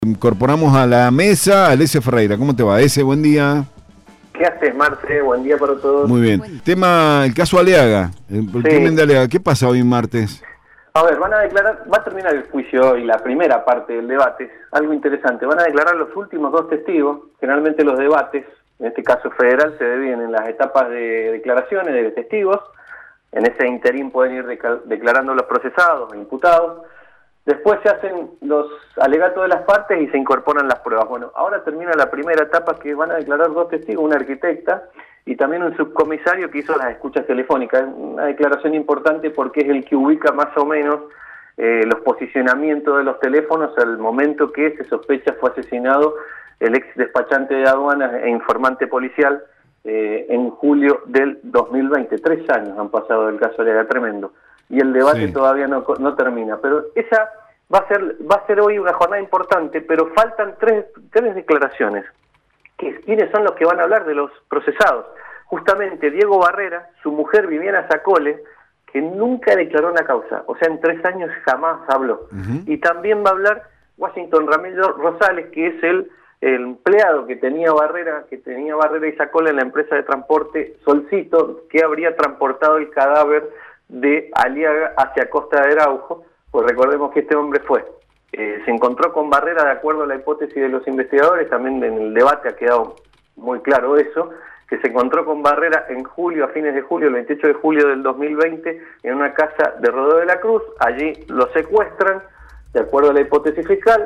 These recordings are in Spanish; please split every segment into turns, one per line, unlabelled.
Incorporamos a la mesa a Ese Ferreira. ¿Cómo te va, Ese? Buen día.
¿Qué haces, Marce? Buen día para todos.
Muy bien. Tema, el caso Aliaga, el crimen de Aliaga. ¿Qué pasa hoy martes?
A ver, van a declarar, va a terminar el juicio y la primera parte del debate, algo interesante. Van a declarar los últimos dos testigos. Generalmente los debates, en este caso federal, se dividen en las etapas de declaraciones de testigos. En ese interín pueden ir declarando los procesados e imputados. Después se hacen los alegatos de las partes y se incorporan las pruebas. Bueno, ahora termina la primera etapa, que van a declarar dos testigos, una arquitecta y también un subcomisario que hizo las escuchas telefónicas. Es una declaración importante porque es el que ubica más o menos los posicionamientos de los teléfonos al momento que se sospecha fue asesinado el ex despachante de aduanas e informante policial en julio del 2020. 3 años han pasado del caso Aliaga, tremendo. Y el debate todavía no termina, pero esa va a ser hoy una jornada importante, pero faltan tres declaraciones. ¿Quiénes son los que van a hablar de los procesados? Justamente Diego Barrera, su mujer Viviana Sacole, que nunca declaró una causa, o sea, en 3 años jamás habló. Y también va a hablar Washington Ramiro Rosales, que es el empleado que tenía Barrera y Sacole en la empresa de transporte Solcito, que habría transportado el cadáver de Aliaga hacia Costa de Araujo. Pues recordemos que este hombre se encontró con Barrera de acuerdo a la hipótesis de los investigadores, también en el debate ha quedado muy claro eso, que se encontró con Barrera en julio, a fines de julio, el 28 de julio del 2020, en una casa de Rodeo de la Cruz. Allí lo secuestran, de acuerdo a la hipótesis fiscal,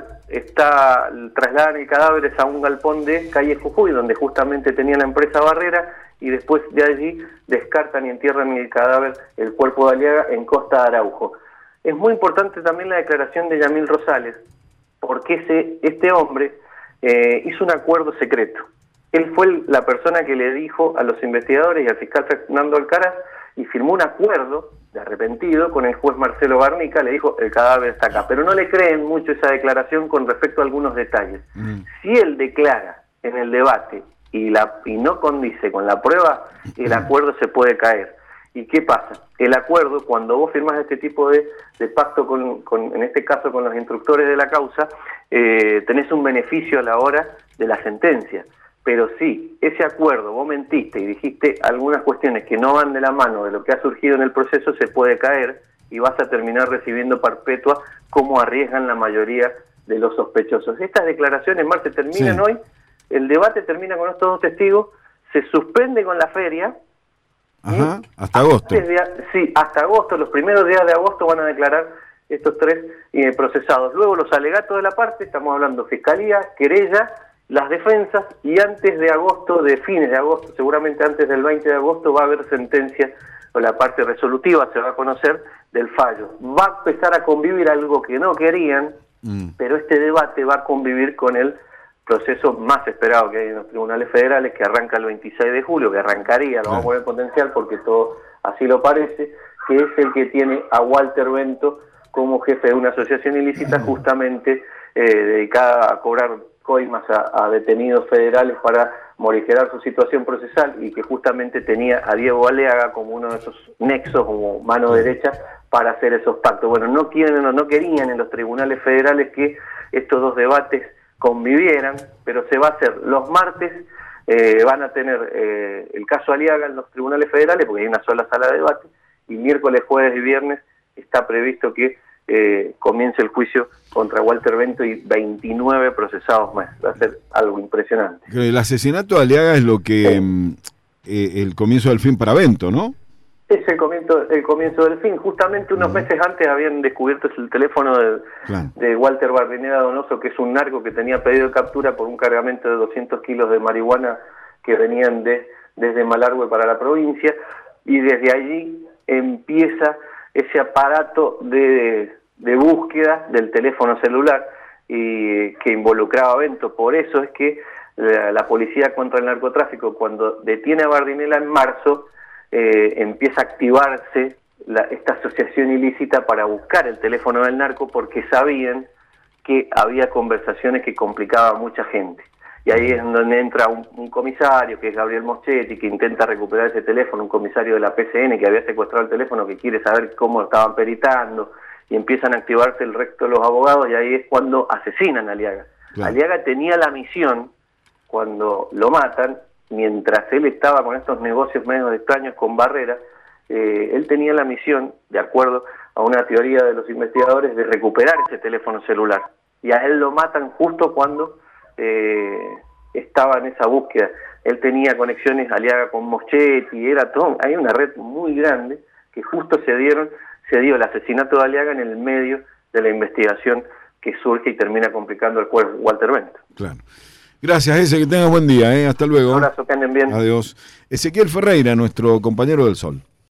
trasladan el cadáver a un galpón de calle Jujuy, donde justamente tenía la empresa Barrera, y después de allí descartan y entierran el cadáver, el cuerpo de Aliaga, en Costa de Araujo. Es muy importante también la declaración de Yamil Rosales, porque este hombre hizo un acuerdo secreto. Él fue la persona que le dijo a los investigadores y al fiscal Fernando Alcaraz, y firmó un acuerdo de arrepentido con el juez Marcelo Garnica. Le dijo: el cadáver está acá. Pero no le creen mucho esa declaración con respecto a algunos detalles. Si él declara en el debate y no condice con la prueba, el acuerdo se puede caer. ¿Y qué pasa? El acuerdo, cuando vos firmás este tipo de pacto en este caso con los instructores de la causa, tenés un beneficio a la hora de la sentencia. Pero si ese acuerdo vos mentiste y dijiste algunas cuestiones que no van de la mano de lo que ha surgido en el proceso, se puede caer y vas a terminar recibiendo perpetua, como arriesgan la mayoría de los sospechosos. Estas declaraciones, Marce, terminan hoy. El debate termina con estos dos testigos, se suspende con la feria.
Hasta agosto.
Hasta agosto, los primeros días de agosto van a declarar estos 3 procesados. Luego los alegatos de la parte, estamos hablando fiscalía, querella, las defensas, y antes de agosto, de fines de agosto, seguramente antes del 20 de agosto, va a haber sentencia, o la parte resolutiva se va a conocer del fallo. Va a empezar a convivir algo que no querían, pero este debate va a convivir con el proceso más esperado que hay en los tribunales federales, que arranca el 26 de julio, que arrancaría, lo vamos a poner potencial porque todo así lo parece, que es el que tiene a Walter Bento como jefe de una asociación ilícita justamente dedicada a cobrar coimas a detenidos federales para morigerar su situación procesal, y que justamente tenía a Diego Aliaga como uno de esos nexos, como mano derecha, para hacer esos pactos. Bueno, no querían en los tribunales federales que estos dos debates convivieran, pero se va a hacer los martes. Van a tener el caso Aliaga en los tribunales federales, porque hay una sola sala de debate, y miércoles, jueves y viernes está previsto que comience el juicio contra Walter Bento y 29 procesados más. Va a ser algo impresionante.
El asesinato de Aliaga es lo que el comienzo del fin para Bento, ¿no?
Es el comienzo del fin. Justamente unos meses antes habían descubierto el teléfono de Walter Bardinera Donoso, que es un narco que tenía pedido de captura por un cargamento de 200 kilos de marihuana que venían desde Malargüe para la provincia, y desde allí empieza ese aparato de búsqueda del teléfono celular y que involucraba a Bento. Por eso es que la policía contra el narcotráfico, cuando detiene a Bardinela en marzo, empieza a activarse esta asociación ilícita para buscar el teléfono del narco, porque sabían que había conversaciones que complicaban a mucha gente. Y ahí es donde entra un comisario, que es Gabriel Moschetti, que intenta recuperar ese teléfono, un comisario de la PCN que había secuestrado el teléfono, que quiere saber cómo estaban peritando, y empiezan a activarse el resto de los abogados, y ahí es cuando asesinan a Aliaga.
Claro.
Aliaga tenía la misión, cuando lo matan, mientras él estaba con estos negocios medio extraños con Barrera, él tenía la misión, de acuerdo a una teoría de los investigadores, de recuperar ese teléfono celular. Y a él lo matan justo cuando estaba en esa búsqueda. Él tenía conexiones Aliaga con Moschetti, era todo, hay una red muy grande que justo se dio el asesinato de Aliaga en el medio de la investigación que surge y termina complicando el juez Walter Benetton.
Claro. Gracias, Eze, que tengas buen día, hasta luego.
Un abrazo, que anden bien.
Adiós. Ezequiel Ferreira, nuestro compañero del Sol.